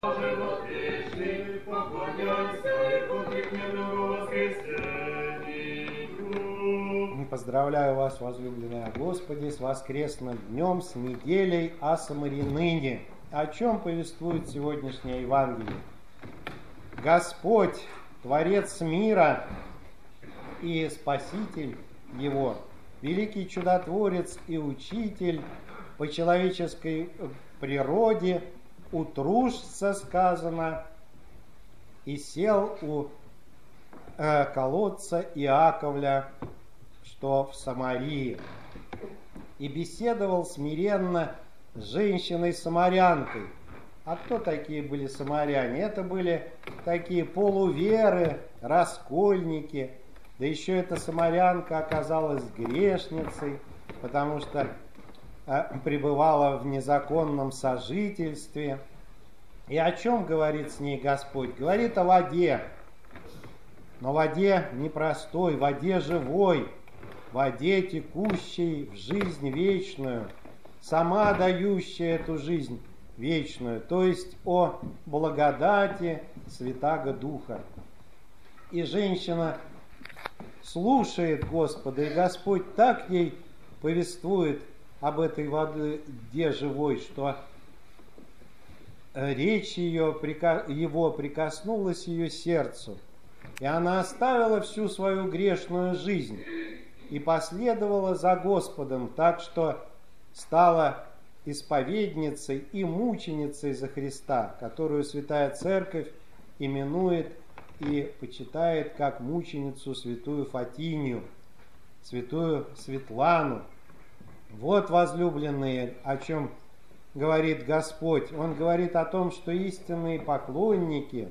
Поздравляю вас, возлюбленные Господи, с воскресным днем, с неделей Асамари ныне. О чем повествует сегодняшнее Евангелие? Господь, Творец мира и Спаситель его, великий чудотворец и учитель по человеческой природе, утружся, сказано, и сел у колодца Иаковля, что в Самарии, и беседовал смиренно с женщиной-самарянкой. А кто такие были самаряне? Это были такие полуверы, раскольники. Да еще эта самарянка оказалась грешницей, потому что пребывала в незаконном сожительстве. И о чем говорит с ней Господь? Говорит о воде. Но воде непростой, воде живой, воде, текущей в жизнь вечную, сама дающая эту жизнь вечную, то есть о благодати Святаго Духа. И женщина слушает Господа, и Господь так ей повествует об этой воде живой, что речь его прикоснулась ее сердцу, и она оставила всю свою грешную жизнь и последовала за Господом, так что стала исповедницей и мученицей за Христа, которую Святая Церковь именует и почитает как мученицу святую Фатинию, святую Светлану. Вот, возлюбленные, о чем говорит Господь. Он говорит о том, что истинные поклонники,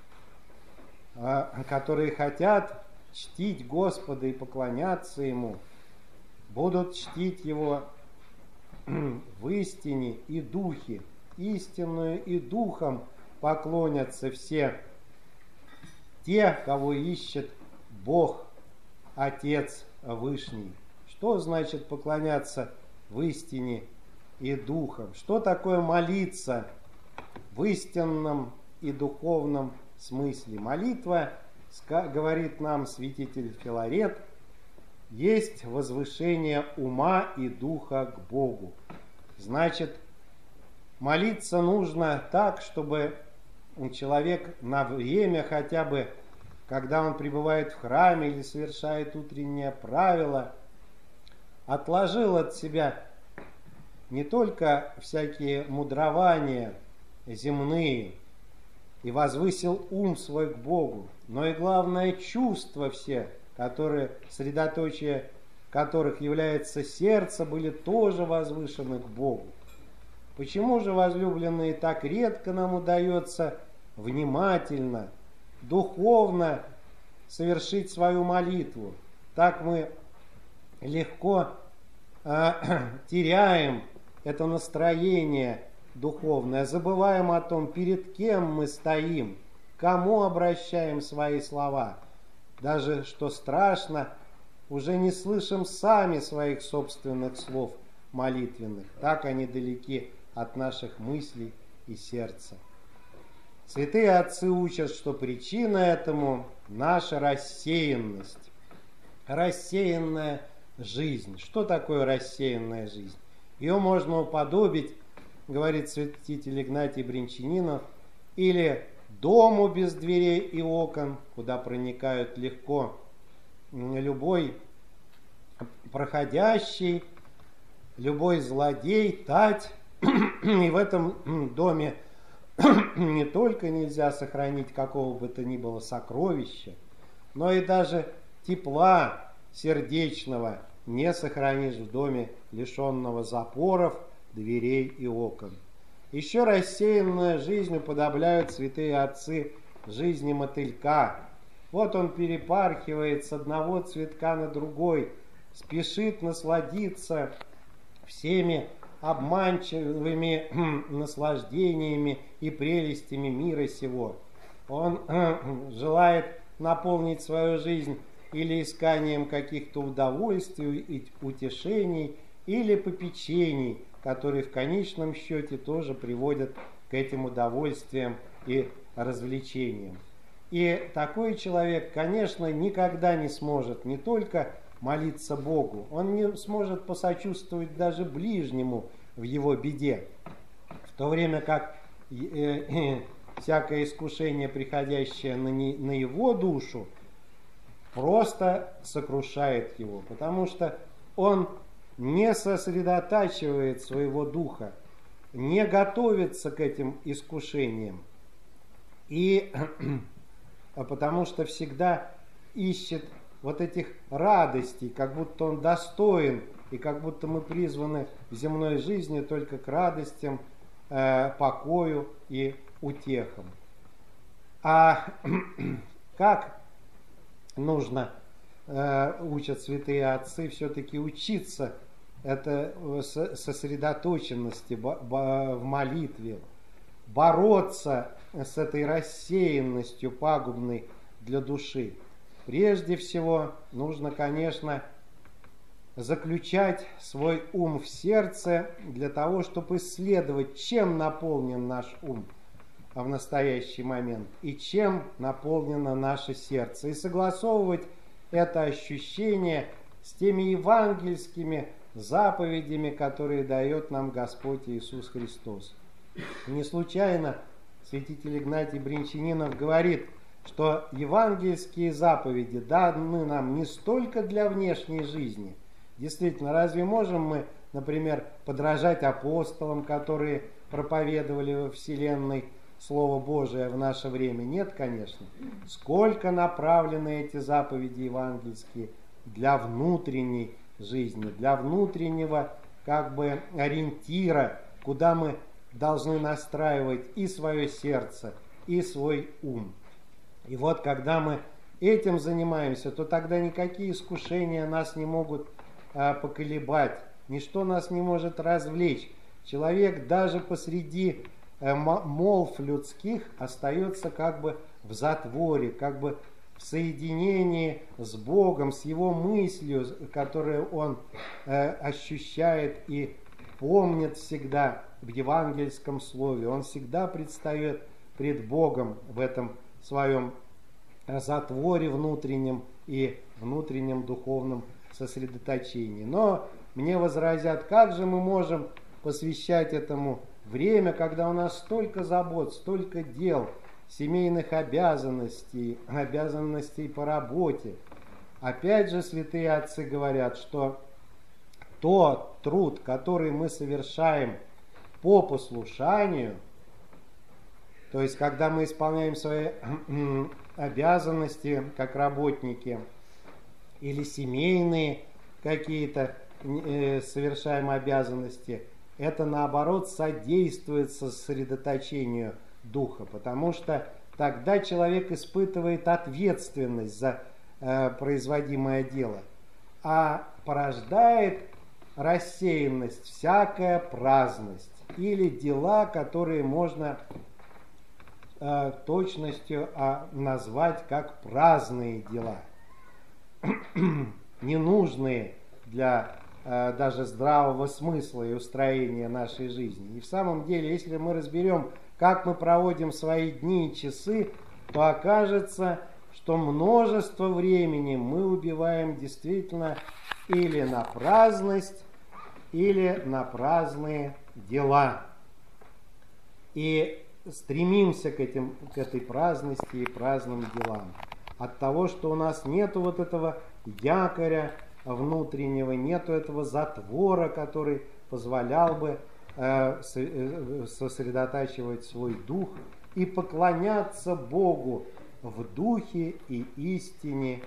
которые хотят чтить Господа и поклоняться Ему, будут чтить Его в истине и духе. Истинную и духом поклонятся все те, кого ищет Бог, Отец Вышний. Что значит поклоняться в истине и духом? Что такое молиться в истинном и духовном смысле? Молитва, говорит нам святитель Филарет, есть возвышение ума и духа к Богу. Значит, молиться нужно так, чтобы человек на время хотя бы, когда он пребывает в храме или совершает утреннее правило, отложил от себя не только всякие мудрования земные и возвысил ум свой к Богу, но и главное чувства все, которые, средоточие которых является сердце, были тоже возвышены к Богу. Почему же, возлюбленные, так редко нам удается внимательно, духовно совершить свою молитву? Так мы легко теряем это настроение духовное, забываем о том, перед кем мы стоим, кому обращаем свои слова. Даже, что страшно, уже не слышим сами своих собственных слов молитвенных. Так они далеки от наших мыслей и сердца. Святые отцы учат, что причина этому наша рассеянность. Рассеянная жизнь. Что такое рассеянная жизнь? Ее можно уподобить, говорит святитель Игнатий Брянчанинов, или дому без дверей и окон, куда проникают легко любой проходящий, любой злодей, тать. И в этом доме не только нельзя сохранить какого бы то ни было сокровища, но и даже тепла сердечного не сохранишь в доме, лишенного запоров, дверей и окон. Еще рассеянную жизнь уподобляют святые отцы жизни мотылька. Вот он перепархивает с одного цветка на другой, спешит насладиться всеми обманчивыми наслаждениями и прелестями мира сего. Он желает наполнить свою жизнь или исканием каких-то удовольствий и утешений, или попечений, которые в конечном счете тоже приводят к этим удовольствиям и развлечениям. И такой человек, конечно, никогда не сможет не только молиться Богу, он не сможет посочувствовать даже ближнему в его беде. В то время как всякое искушение, приходящее на его душу, просто сокрушает его, потому что он не сосредотачивает своего духа, не готовится к этим искушениям, и потому что всегда ищет вот этих радостей, как будто он достоин, и как будто мы призваны в земной жизни только к радостям, покою и утехам. А как нужно, учат святые отцы, все-таки учиться это сосредоточенности в молитве, бороться с этой рассеянностью пагубной для души. Прежде всего нужно, конечно, заключать свой ум в сердце для того, чтобы исследовать, чем наполнен наш ум в настоящий момент и чем наполнено наше сердце, и согласовывать это ощущение с теми евангельскими заповедями, которые дает нам Господь Иисус Христос. Не случайно святитель Игнатий Бринчанинов говорит, что евангельские заповеди даны нам не столько для внешней жизни. Действительно, разве можем мы, например, подражать апостолам, которые проповедовали во вселенной Слово Божие в наше время? Нет, конечно. Сколько направлены эти заповеди евангельские для внутренней жизни, для внутреннего как бы ориентира, куда мы должны настраивать и свое сердце, и свой ум. И вот когда мы этим занимаемся, то тогда никакие искушения нас не могут поколебать, ничто нас не может развлечь. Человек даже посреди молв людских остается как бы в затворе, как бы в соединении с Богом, с Его мыслью, которую он ощущает и помнит всегда в евангельском слове. Он всегда предстает пред Богом в этом своем затворе внутреннем и внутреннем духовном сосредоточении. Но мне возразят, как же мы можем посвящать этому время, когда у нас столько забот, столько дел, семейных обязанностей, обязанностей по работе. Опять же, святые отцы говорят, что тот труд, который мы совершаем по послушанию, то есть когда мы исполняем свои обязанности как работники или семейные какие-то совершаем обязанности, это наоборот содействует сосредоточению духа, потому что тогда человек испытывает ответственность за производимое дело, а порождает рассеянность всякая праздность или дела, которые можно точностью назвать как праздные дела, ненужные для даже здравого смысла и устроения нашей жизни. И в самом деле, если мы разберем, как мы проводим свои дни и часы, то окажется, что множество времени мы убиваем действительно или на праздность, или на праздные дела. И стремимся к этой праздности и праздным делам. От того, что у нас нету вот этого якоря внутреннего, нету этого затвора, который позволял бы сосредотачивать свой дух и поклоняться Богу в духе и истине.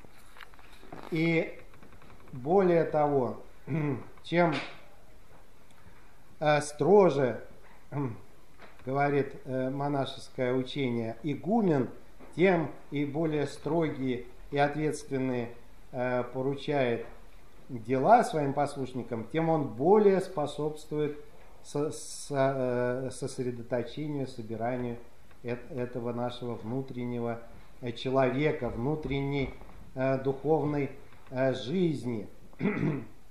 И более того, чем строже, говорит монашеское учение, игумен, тем и более строгие и ответственные поручает дела своим послушникам, тем он более способствует сосредоточению, собиранию этого нашего внутреннего человека, внутренней духовной жизни.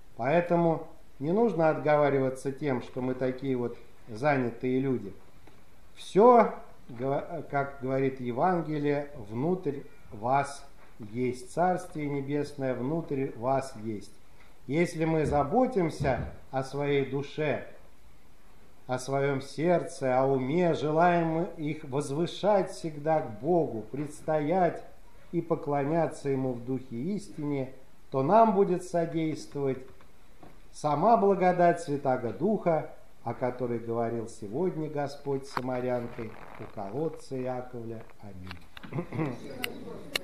Поэтому не нужно отговариваться тем, что мы такие вот занятые люди. Все, как говорит Евангелие, внутрь вас есть. Царствие Небесное внутрь вас есть. Если мы заботимся о своей душе, о своем сердце, о уме, желаем их возвышать всегда к Богу, предстоять и поклоняться Ему в духе истине, то нам будет содействовать сама благодать Святаго Духа, о которой говорил сегодня Господь с самарянкой у колодца Яковля. Аминь.